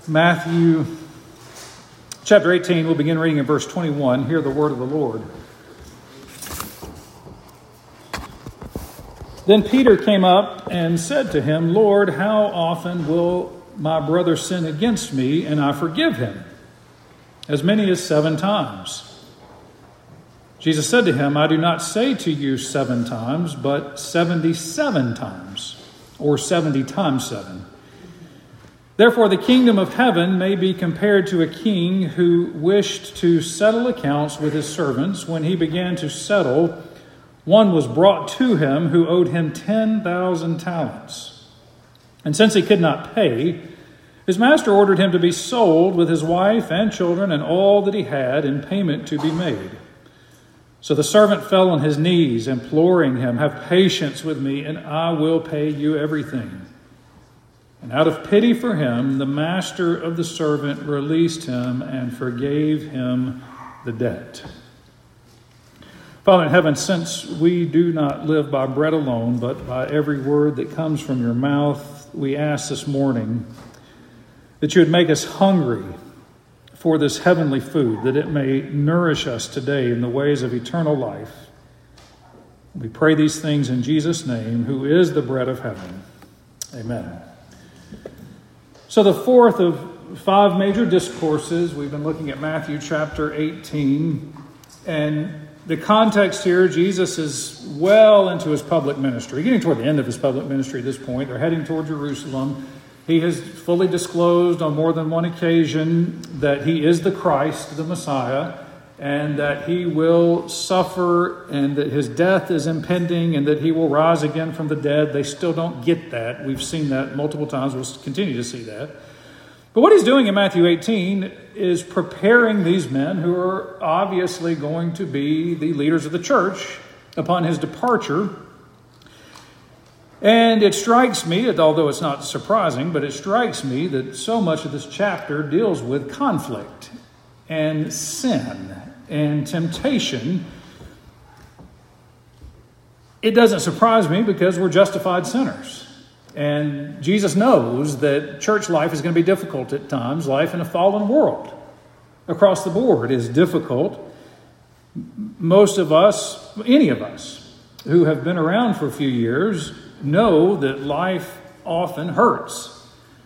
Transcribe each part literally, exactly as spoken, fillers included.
Matthew chapter eighteen, we'll begin reading in verse twenty-one. Hear the word of the Lord. Then Peter came up and said to him, Lord, how often will my brother sin against me and I forgive him? As many as seven times. Jesus said to him, I do not say to you seven times, but seventy-seven times, or seventy times seven. Therefore, the kingdom of heaven may be compared to a king who wished to settle accounts with his servants. When he began to settle, one was brought to him who owed him ten thousand talents. And since he could not pay, his master ordered him to be sold with his wife and children and all that he had in payment to be made. So the servant fell on his knees, imploring him, have patience with me, and I will pay you everything. And out of pity for him, the master of the servant released him and forgave him the debt. Father in heaven, since we do not live by bread alone, but by every word that comes from your mouth, we ask this morning that you would make us hungry for this heavenly food, that it may nourish us today in the ways of eternal life. We pray these things in Jesus' name, who is the bread of heaven. Amen. So the fourth of five major discourses, we've been looking at Matthew chapter eighteen. And the context here, Jesus is well into his public ministry, getting toward the end of his public ministry at this point. They're heading toward Jerusalem. He has fully disclosed on more than one occasion that he is the Christ, the Messiah, and that he will suffer and that his death is impending and that he will rise again from the dead. They still don't get that. We've seen that multiple times. We'll continue to see that. But what he's doing in Matthew eighteen is preparing these men who are obviously going to be the leaders of the church upon his departure. And it strikes me, although it's not surprising, but it strikes me that so much of this chapter deals with conflict and sin and temptation. It doesn't surprise me because we're justified sinners. And Jesus knows that church life is going to be difficult at times. Life in a fallen world across the board is difficult. Most of us, any of us who have been around for a few years, know that life often hurts.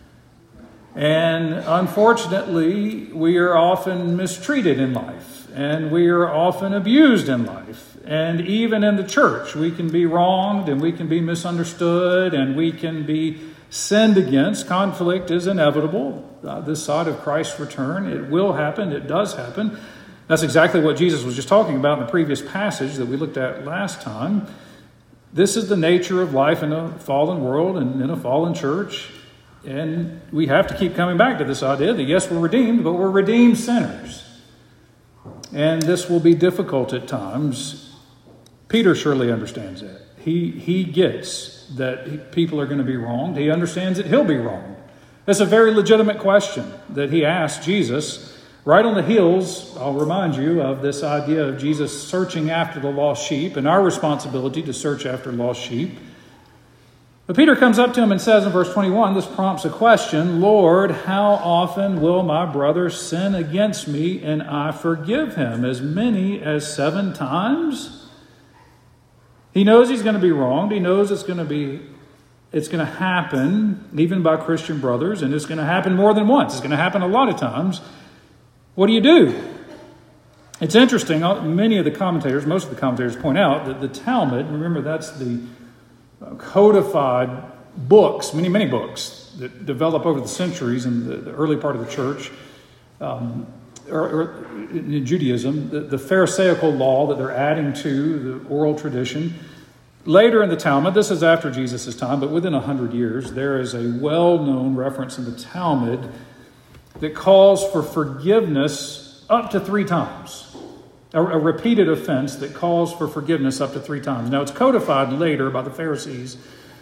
And unfortunately, we are often mistreated in life, and we are often abused in life. And even in the church, we can be wronged, and we can be misunderstood, and we can be sinned against. Conflict is inevitable. Uh, this side of Christ's return, it will happen. It does happen. That's exactly what Jesus was just talking about in the previous passage that we looked at last time. This is the nature of life in a fallen world and in a fallen church. And we have to keep coming back to this idea that yes, we're redeemed, but we're redeemed sinners. And this will be difficult at times. Peter surely understands that. He, he gets that he, people are going to be wronged. He understands that he'll be wronged. That's a very legitimate question that he asked Jesus. Right on the heels, I'll remind you of this idea of Jesus searching after the lost sheep and our responsibility to search after lost sheep. But Peter comes up to him and says in verse twenty-one, this prompts a question, Lord, how often will my brother sin against me and I forgive him? As many as seven times? He knows he's going to be wronged. He knows it's going to be, it's going to happen even by Christian brothers, and it's going to happen more than once. It's going to happen a lot of times. What do you do? It's interesting. Many of the commentators, most of the commentators point out that the Talmud, remember that's the codified books, many, many books that develop over the centuries in the, the early part of the church, um, or, or in Judaism, the, the Pharisaical law that they're adding to the oral tradition. Later in the Talmud, this is after Jesus' time, but within a hundred years, there is a well-known reference in the Talmud that calls for forgiveness up to three times. A, a repeated offense that calls for forgiveness up to three times. Now, it's codified later by the Pharisees,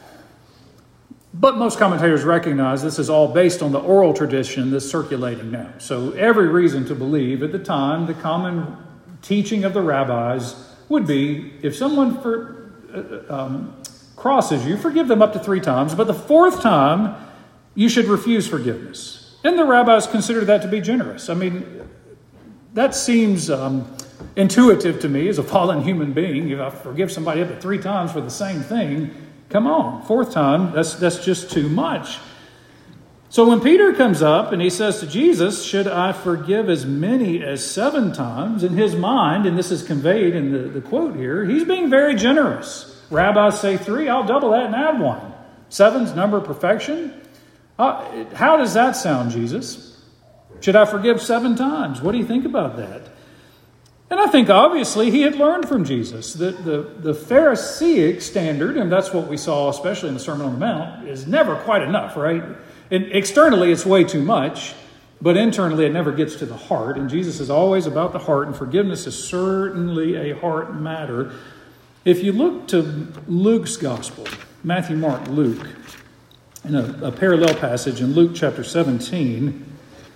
but most commentators recognize this is all based on the oral tradition that's circulating now. So every reason to believe at the time, the common teaching of the rabbis would be, if someone for, uh, um, crosses you, forgive them up to three times, but the fourth time, you should refuse forgiveness. And the rabbis consider that to be generous. I mean, that seems um, intuitive to me as a fallen human being. If I forgive somebody up to three times for the same thing, come on, fourth time, that's that's just too much. So when Peter comes up and he says to Jesus, should I forgive as many as seven times? In his mind, and this is conveyed in the, the quote here, he's being very generous. Rabbis say three, I'll double that and add one. Seven's number of perfection. Uh, how does that sound, Jesus? Should I forgive seven times? What do you think about that? And I think obviously he had learned from Jesus that the, the Pharisaic standard, and that's what we saw especially in the Sermon on the Mount, is never quite enough, right? And externally it's way too much, but internally it never gets to the heart. And Jesus is always about the heart, and forgiveness is certainly a heart matter. If you look to Luke's gospel, Matthew, Mark, Luke, in a, a parallel passage in Luke chapter seventeen,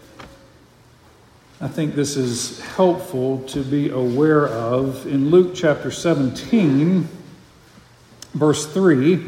I think this is helpful to be aware of. In Luke chapter seventeen, verse three,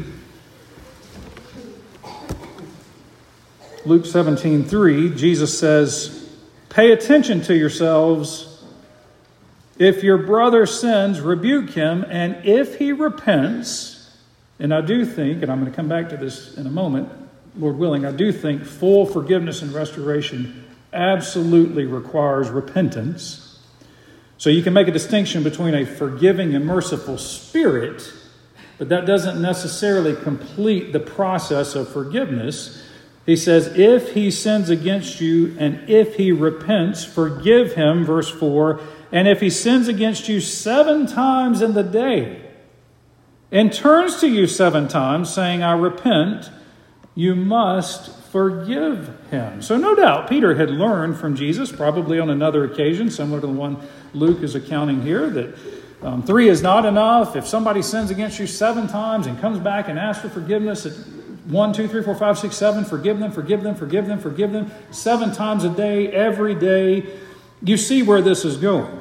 Luke seventeen, three, Jesus says, pay attention to yourselves. If your brother sins, rebuke him, and if he repents, and I do think, and I'm going to come back to this in a moment, Lord willing, I do think full forgiveness and restoration absolutely requires repentance. So you can make a distinction between a forgiving and merciful spirit, but that doesn't necessarily complete the process of forgiveness. He says, if he sins against you and if he repents, forgive him, verse four, and if he sins against you seven times in the day and turns to you seven times, saying, I repent, you must forgive him. So no doubt Peter had learned from Jesus, probably on another occasion, similar to the one Luke is accounting here, that um, three is not enough. If somebody sins against you seven times and comes back and asks for forgiveness at one, two, three, four, five, six, seven, forgive them, forgive them, forgive them, forgive them, seven times a day, every day. You see where this is going.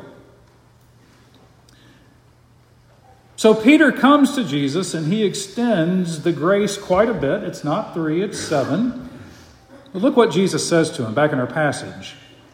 So Peter comes to Jesus and he extends the grace quite a bit. It's not three, it's seven. But look what Jesus says to him back in our passage.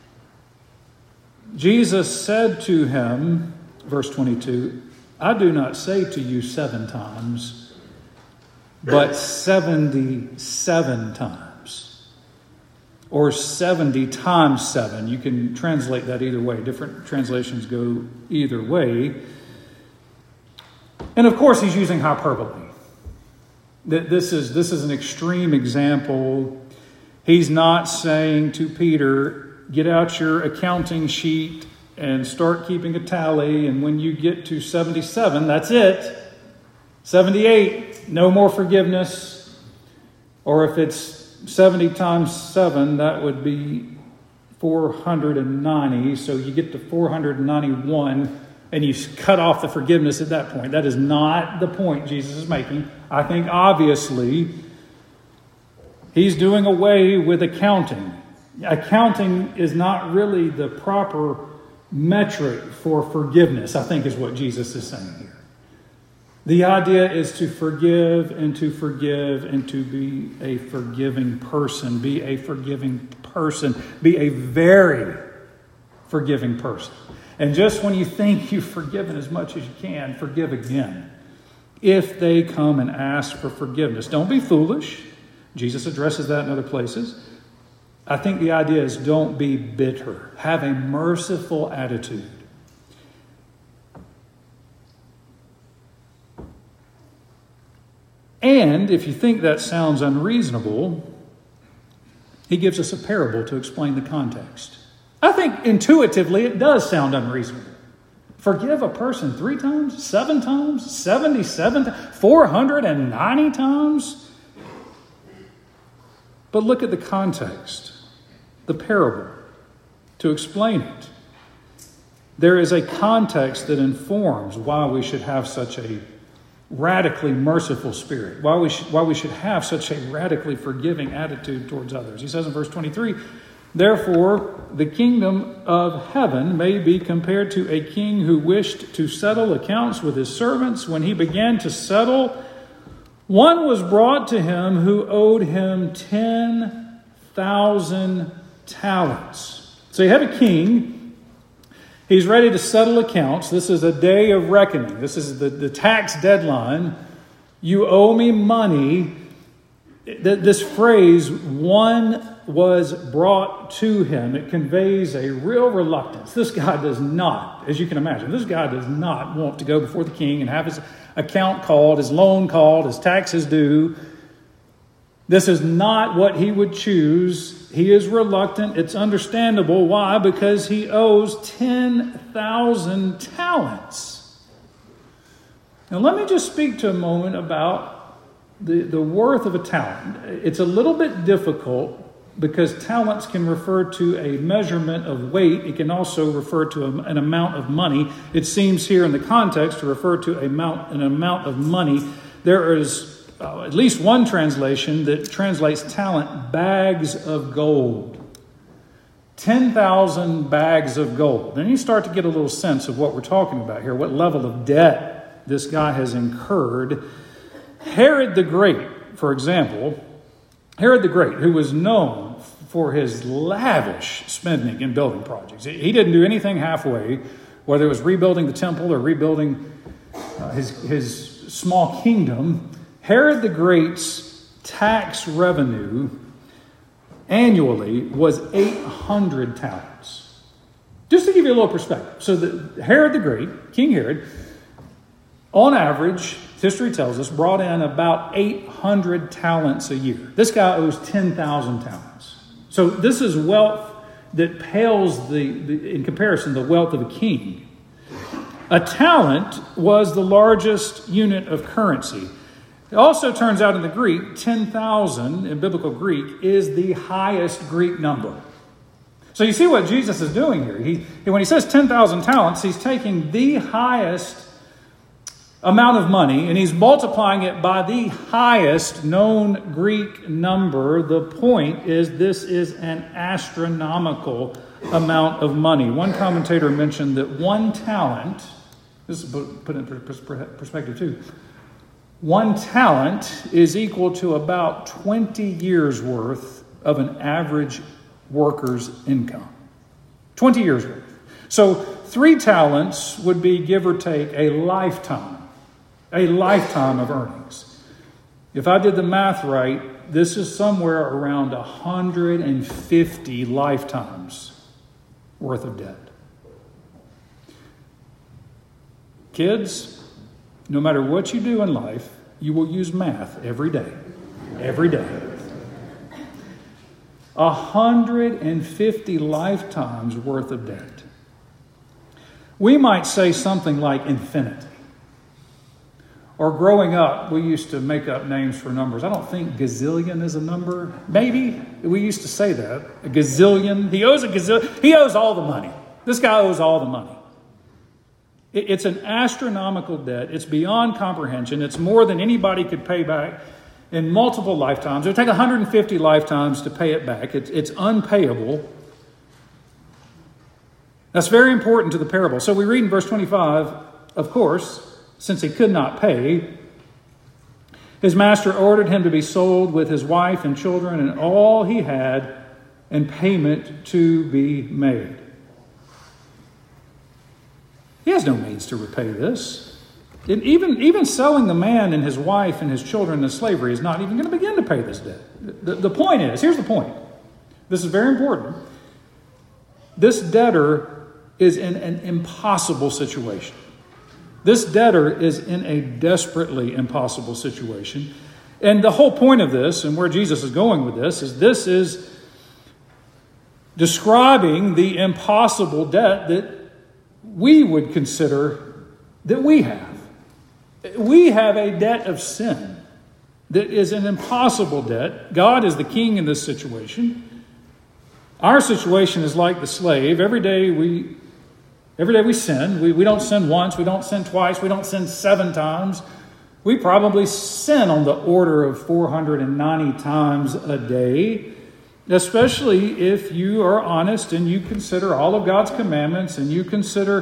Jesus said to him, verse twenty-two, I do not say to you seven times, but seventy-seven times. Or seventy times seven. You can translate that either way. Different translations go either way. And of course, he's using hyperbole. This is, this is an extreme example. He's not saying to Peter, get out your accounting sheet and start keeping a tally. And when you get to seventy-seven, that's it. seventy-eight, no more forgiveness. Or if it's seventy times seven, that would be four hundred ninety. So you get to four hundred ninety-one. And you cut off the forgiveness at that point. That is not the point Jesus is making. I think obviously he's doing away with accounting. Accounting is not really the proper metric for forgiveness, I think is what Jesus is saying here. The idea is to forgive and to forgive and to be a forgiving person. Be a forgiving person. Be a very forgiving person. And just when you think you've forgiven as much as you can, forgive again. If they come and ask for forgiveness. Don't be foolish. Jesus addresses that in other places. I think the idea is don't be bitter. Have a merciful attitude. And if you think that sounds unreasonable, he gives us a parable to explain the context. I think intuitively it does sound unreasonable. Forgive a person three times, seven times, seventy-seven times, four hundred ninety times. But look at the context, the parable, to explain it. There is a context that informs why we should have such a radically merciful spirit, why we should, why we should have such a radically forgiving attitude towards others. He says in verse twenty-three, therefore, the kingdom of heaven may be compared to a king who wished to settle accounts with his servants. When he began to settle, one was brought to him who owed him ten thousand talents. So you have a king. He's ready to settle accounts. This is a day of reckoning. This is the, the tax deadline. You owe me money. This phrase, one was brought to him, it conveys a real reluctance. This guy does not, as you can imagine, this guy does not want to go before the king and have his account called, his loan called, his taxes due. This is not what he would choose. He is reluctant. It's understandable. Why? Because he owes ten thousand talents. Now let me just speak to a moment about the, the worth of a talent. It's a little bit difficult because talents can refer to a measurement of weight. It can also refer to a, an amount of money. It seems here in the context to refer to a amount, an amount of money. There is uh, at least one translation that translates talent, bags of gold. ten thousand bags of gold. Then you start to get a little sense of what we're talking about here, what level of debt this guy has incurred. Herod the Great, for example, Herod the Great, who was known for his lavish spending in building projects. He didn't do anything halfway, whether it was rebuilding the temple or rebuilding uh, his, his small kingdom. Herod the Great's tax revenue annually was eight hundred talents. Just to give you a little perspective. So the, Herod the Great, King Herod, on average, history tells us, brought in about eight hundred talents a year. This guy owes ten thousand talents. So this is wealth that pales the, the, in comparison, the wealth of a king. A talent was the largest unit of currency. It also turns out in the Greek, ten thousand in biblical Greek is the highest Greek number. So you see what Jesus is doing here. He, when he says ten thousand talents, he's taking the highest amount of money, and he's multiplying it by the highest known Greek number. The point is, this is an astronomical amount of money. One commentator mentioned that one talent, this is put in perspective too, one talent is equal to about twenty years worth of an average worker's income. twenty years worth. So three talents would be, give or take, a lifetime. A lifetime of earnings. If I did the math right, this is somewhere around one hundred fifty lifetimes worth of debt. Kids, no matter what you do in life, you will use math every day. Every day. one hundred fifty lifetimes worth of debt. We might say something like infinity. Or growing up, we used to make up names for numbers. I don't think gazillion is a number. Maybe. We used to say that. A gazillion. He owes a gazillion. He owes all the money. This guy owes all the money. It's an astronomical debt. It's beyond comprehension. It's more than anybody could pay back in multiple lifetimes. It would take one hundred fifty lifetimes to pay it back. It's, it's unpayable. That's very important to the parable. So we read in verse twenty-five, of course, since he could not pay, his master ordered him to be sold with his wife and children and all he had, and payment to be made. He has no means to repay this. And even, even selling the man and his wife and his children into slavery is not even going to begin to pay this debt. The, the point is, here's the point. This is very important. This debtor is in an impossible situation. This debtor is in a desperately impossible situation. And the whole point of this, and where Jesus is going with this, is this is describing the impossible debt that we would consider that we have. We have a debt of sin that is an impossible debt. God is the king in this situation. Our situation is like the slave. Every day we... Every day we sin. We, we don't sin once. We don't sin twice. We don't sin seven times. We probably sin on the order of four hundred ninety times a day, especially if you are honest and you consider all of God's commandments and you consider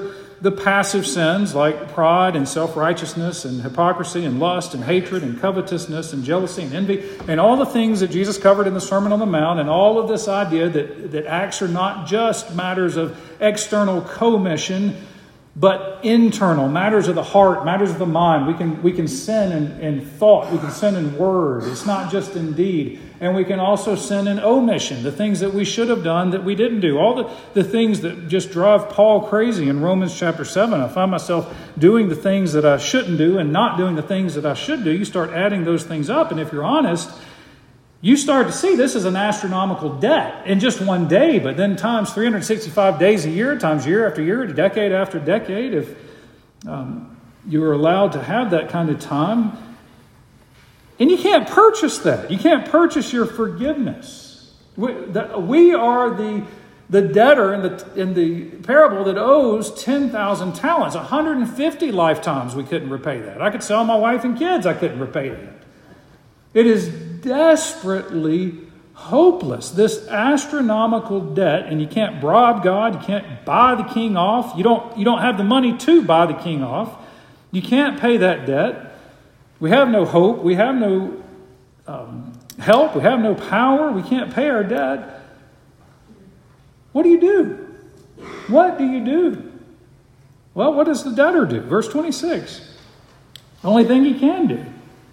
the passive sins like pride and self-righteousness and hypocrisy and lust and hatred and covetousness and jealousy and envy and all the things that Jesus covered in the Sermon on the Mount, and all of this idea that, that acts are not just matters of external commission, but internal, matters of the heart, matters of the mind. We can we can sin in, in thought. We can sin in word. It's not just in deed. And we can also sin in omission, the things that we should have done that we didn't do. All the, the things that just drive Paul crazy in Romans chapter seven. I find myself doing the things that I shouldn't do and not doing the things that I should do. You start adding those things up. And if you're honest, you start to see this is an astronomical debt in just one day, but then times three hundred sixty-five days a year, times year after year, decade after decade. If um, you are allowed to have that kind of time, and you can't purchase that. You can't purchase your forgiveness. We, the, we are the, the debtor in the, in the parable that owes ten thousand talents, one hundred fifty lifetimes we couldn't repay that. I could sell my wife and kids, I couldn't repay that. It is desperately hopeless, this astronomical debt, and you can't bribe God, you can't buy the king off, you don't, you don't have the money to buy the king off, you can't pay that debt. We have no hope, we have no um, help, we have no power, we can't pay our debt. What do you do? What do you do? Well, what does the debtor do? Verse twenty-six. The only thing he can do.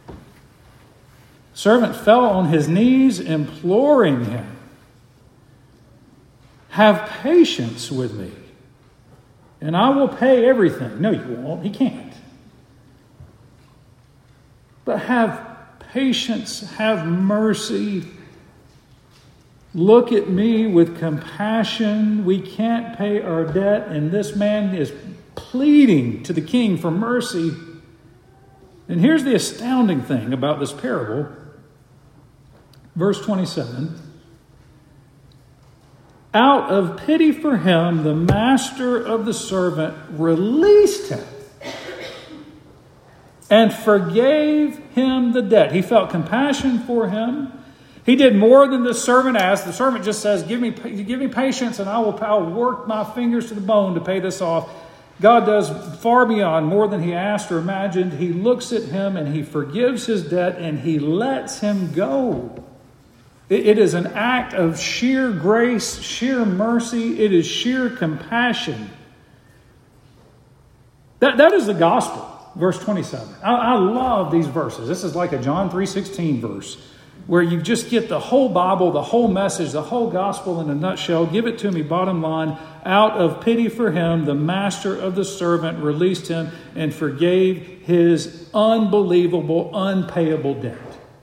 Servant fell on his knees, imploring him, "Have patience with me, and I will pay everything." No, you won't. He can't. But have patience, have mercy. Look at me with compassion. We can't pay our debt, and this man is pleading to the king for mercy. And here's the astounding thing about this parable. Verse twenty-seven, out of pity for him, the master of the servant released him and forgave him the debt. He felt compassion for him. He did more than the servant asked. The servant just says, give me, give me patience and I will I'll work my fingers to the bone to pay this off. God does far beyond, more than he asked or imagined. He looks at him and he forgives his debt and he lets him go. It is an act of sheer grace, sheer mercy. It is sheer compassion. That, that is the gospel. Verse twenty-seven. I, I love these verses. This is like a John three sixteen verse where you just get the whole Bible, the whole message, the whole gospel in a nutshell. Give it to me, bottom line. Out of pity for him, the master of the servant released him and forgave his unbelievable, unpayable debt.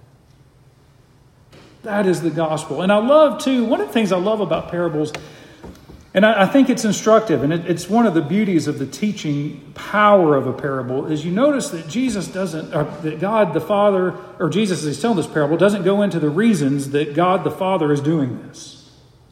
That is the gospel. And I love, too, one of the things I love about parables, and I, I think it's instructive, and it, it's one of the beauties of the teaching power of a parable, is you notice that Jesus doesn't, or that God the Father, or Jesus as he's telling this parable, doesn't go into the reasons that God the Father is doing this.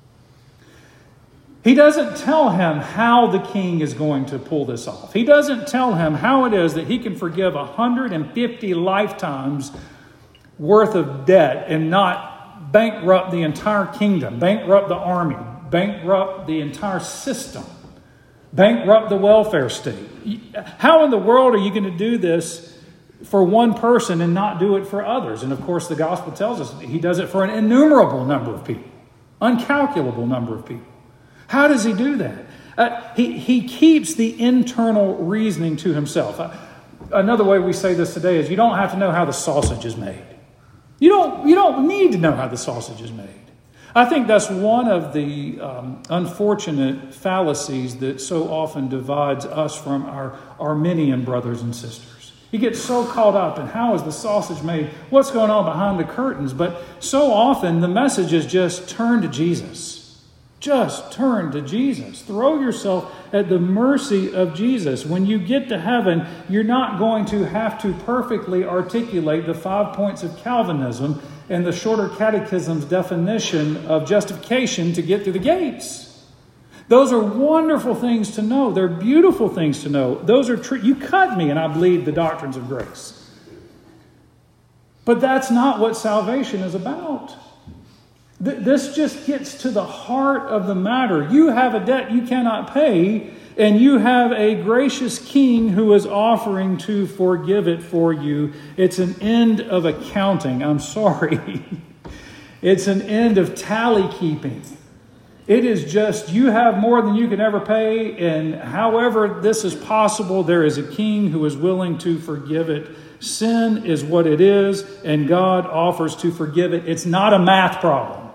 He doesn't tell him how the king is going to pull this off. He doesn't tell him how it is that he can forgive one hundred fifty lifetimes worth of debt and not bankrupt the entire kingdom, bankrupt the army, bankrupt the entire system, bankrupt the welfare state. How in the world are you going to do this for one person and not do it for others? And of course, the gospel tells us he does it for an innumerable number of people, uncalculable number of people. How does he do that? Uh, he, he keeps the internal reasoning to himself. Uh, another way we say this today is you don't have to know how the sausage is made. You don't, you don't need to know how the sausage is made. I think that's one of the um, unfortunate fallacies that so often divides us from our Arminian brothers and sisters. You get so caught up in how is the sausage made, what's going on behind the curtains, but so often the message is just turn to Jesus. Just turn to Jesus. Throw yourself at the mercy of Jesus. When you get to heaven, you're not going to have to perfectly articulate the five points of Calvinism and the shorter catechism's definition of justification to get through the gates. Those are wonderful things to know. They're beautiful things to know. Those are true. You cut me and I bleed the doctrines of grace. But that's not what salvation is about. This just gets to the heart of the matter. You have a debt you cannot pay. And you have a gracious king who is offering to forgive it for you. It's an end of accounting. I'm sorry. It's an end of tally keeping. It is just, you have more than you can ever pay, and however this is possible, there is a king who is willing to forgive it. Sin is what it is, and God offers to forgive it. It's not a math problem.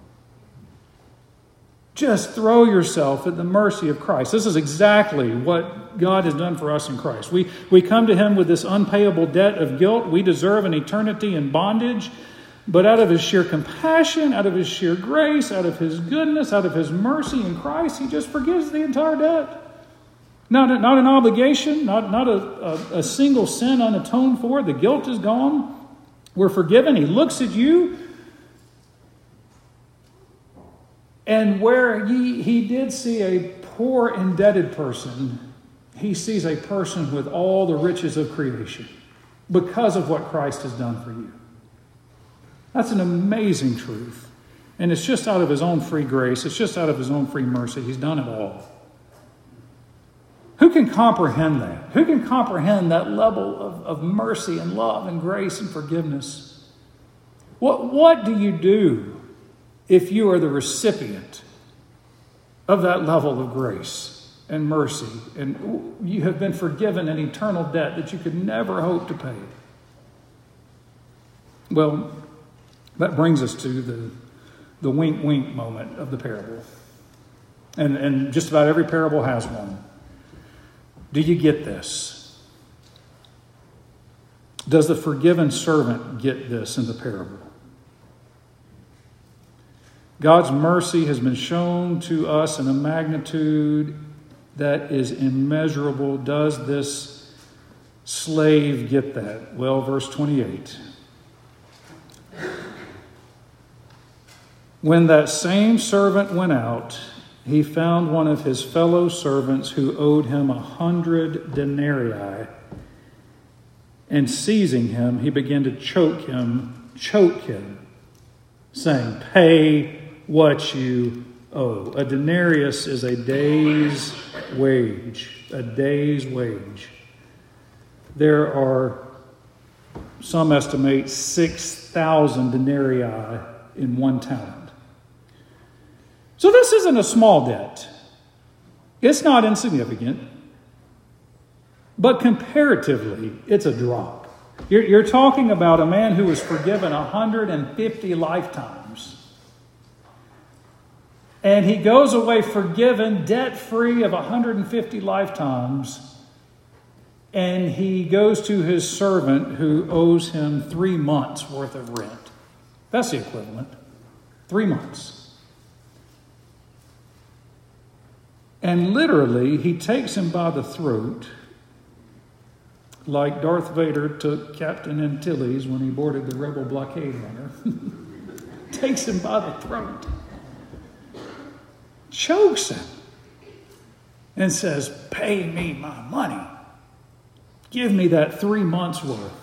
Just throw yourself at the mercy of Christ. This is exactly what God has done for us in Christ. We, we come to Him with this unpayable debt of guilt. We deserve an eternity in bondage. But out of His sheer compassion, out of His sheer grace, out of His goodness, out of His mercy in Christ, He just forgives the entire debt. Not, a, not an obligation, not, not a, a, a single sin unatoned for. The guilt is gone. We're forgiven. He looks at you. And where he, he did see a poor, indebted person, He sees a person with all the riches of creation because of what Christ has done for you. That's an amazing truth. And it's just out of His own free grace. It's just out of His own free mercy. He's done it all. Who can comprehend that? Who can comprehend that level of, of mercy and love and grace and forgiveness? What, what do you do if you are the recipient of that level of grace and mercy, and you have been forgiven an eternal debt that you could never hope to pay? Well, that brings us to the, the wink-wink moment of the parable. And, and just about every parable has one. Do you get this? Does the forgiven servant get this in the parable? God's mercy has been shown to us in a magnitude that is immeasurable. Does this slave get that? Well, verse twenty-eight. When that same servant went out, he found one of his fellow servants who owed him a hundred denarii. And seizing him, he began to choke him, choke him, saying, "Pay what you owe." A denarius is a day's wage, a day's wage. There are, some estimate, six thousand denarii in one talent. So this isn't a small debt. It's not insignificant. But comparatively, it's a drop. You're, you're talking about a man who was forgiven one hundred fifty lifetimes. And he goes away forgiven, debt-free of one hundred fifty lifetimes. And he goes to his servant who owes him three months' worth of rent. That's the equivalent. Three months. And literally, he takes him by the throat, like Darth Vader took Captain Antilles when he boarded the rebel blockade runner. Takes him by the throat. Chokes him. And says, "Pay me my money. Give me that three months' worth."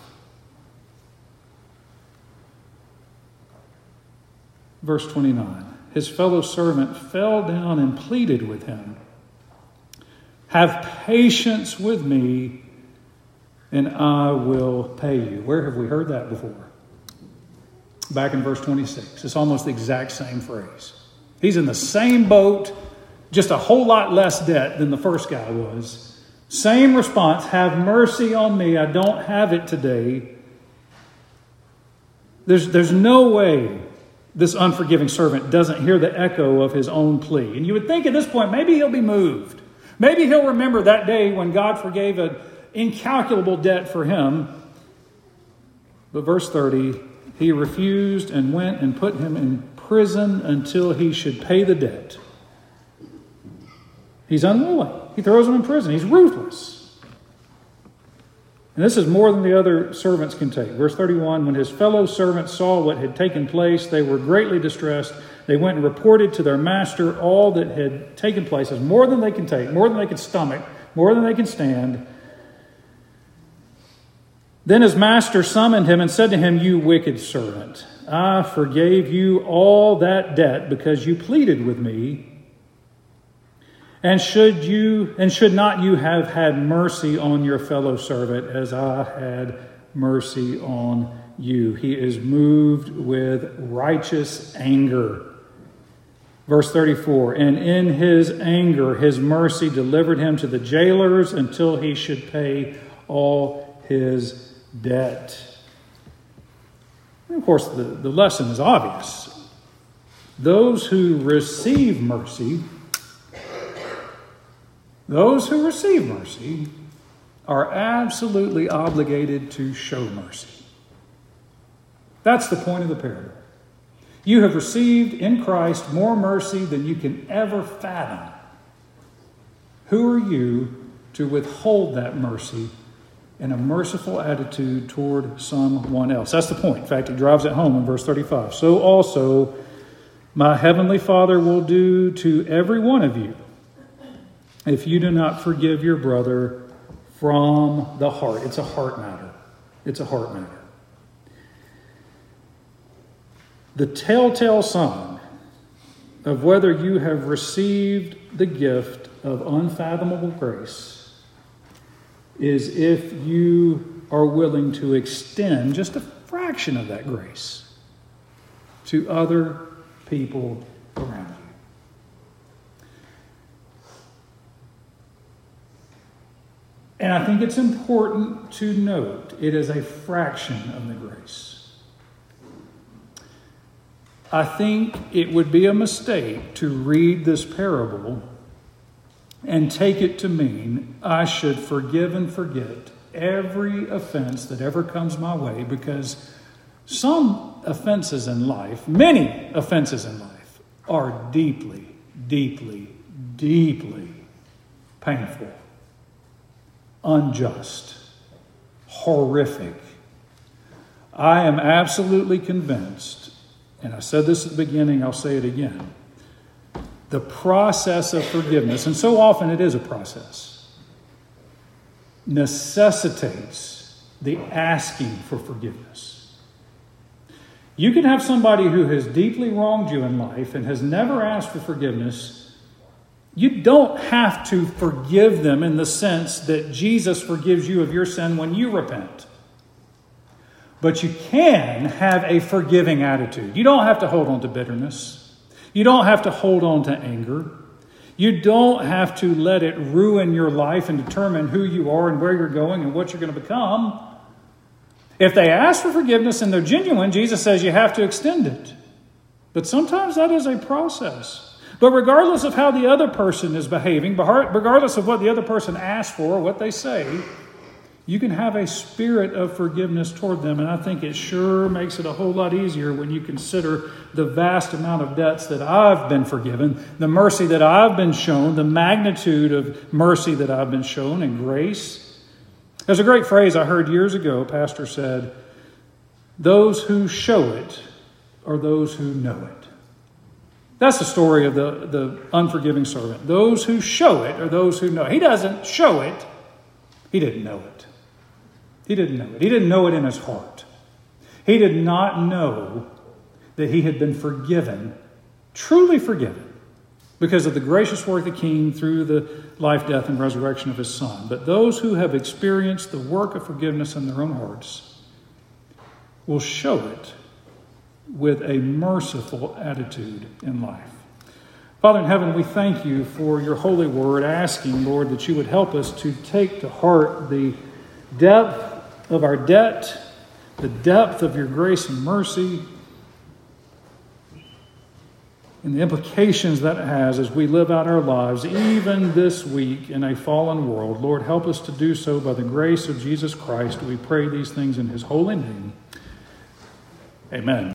Verse twenty-nine. His fellow servant fell down and pleaded with him, "Have patience with me, and I will pay you." Where have we heard that before? Back in verse twenty-six. It's almost the exact same phrase. He's in the same boat, just a whole lot less debt than the first guy was. Same response, "Have mercy on me. I don't have it today." There's, there's no way this unforgiving servant doesn't hear the echo of his own plea. And you would think at this point, maybe he'll be moved. Maybe he'll remember that day when God forgave an incalculable debt for him. But verse thirty, he refused and went and put him in prison until he should pay the debt. He's unwilling. He throws him in prison. He's ruthless. And this is more than the other servants can take. Verse thirty-one, when his fellow servants saw what had taken place, they were greatly distressed. They went and reported to their master all that had taken place. It's more than they can take, more than they can stomach, more than they can stand. Then his master summoned him and said to him, "You wicked servant, I forgave you all that debt because you pleaded with me. And should you and should not you have had mercy on your fellow servant as I had mercy on you? He is moved with righteous anger. Verse thirty-four, and in his anger, his mercy delivered him to the jailers until he should pay all his debt. And of course, the, the lesson is obvious. Those who receive mercy, those who receive mercy are absolutely obligated to show mercy. That's the point of the parable. You have received in Christ more mercy than you can ever fathom. Who are you to withhold that mercy in a merciful attitude toward someone else? That's the point. In fact, he drives it home in verse thirty-five. So also my heavenly Father will do to every one of you if you do not forgive your brother from the heart. It's a heart matter. It's a heart matter. The telltale sign of whether you have received the gift of unfathomable grace is if you are willing to extend just a fraction of that grace to other people around you. And I think it's important to note it is a fraction of the grace. I think it would be a mistake to read this parable and take it to mean I should forgive and forget every offense that ever comes my way, because some offenses in life, many offenses in life, are deeply, deeply, deeply painful, unjust, horrific. I am absolutely convinced, and I said this at the beginning, I'll say it again, the process of forgiveness, and so often it is a process, necessitates the asking for forgiveness. You can have somebody who has deeply wronged you in life and has never asked for forgiveness. You don't have to forgive them in the sense that Jesus forgives you of your sin when you repent. But you can have a forgiving attitude. You don't have to hold on to bitterness. You don't have to hold on to anger. You don't have to let it ruin your life and determine who you are and where you're going and what you're going to become. If they ask for forgiveness and they're genuine, Jesus says you have to extend it. But sometimes that is a process. But regardless of how the other person is behaving, regardless of what the other person asks for or what they say, you can have a spirit of forgiveness toward them. And I think it sure makes it a whole lot easier when you consider the vast amount of debts that I've been forgiven, the mercy that I've been shown, the magnitude of mercy that I've been shown and grace. There's a great phrase I heard years ago. A pastor said, those who show it are those who know it. That's the story of the, the unforgiving servant. Those who show it are those who know it. He doesn't show it. He didn't know it. He didn't know it. He didn't know it in his heart. He did not know that he had been forgiven, truly forgiven, because of the gracious work of the King through the life, death, and resurrection of his Son. But those who have experienced the work of forgiveness in their own hearts will show it with a merciful attitude in life. Father in heaven, we thank you for your holy word, asking, Lord, that you would help us to take to heart the depth of our debt, the depth of your grace and mercy, and the implications that it has as we live out our lives, even this week in a fallen world. Lord, help us to do so by the grace of Jesus Christ. We pray these things in his holy name. Amen.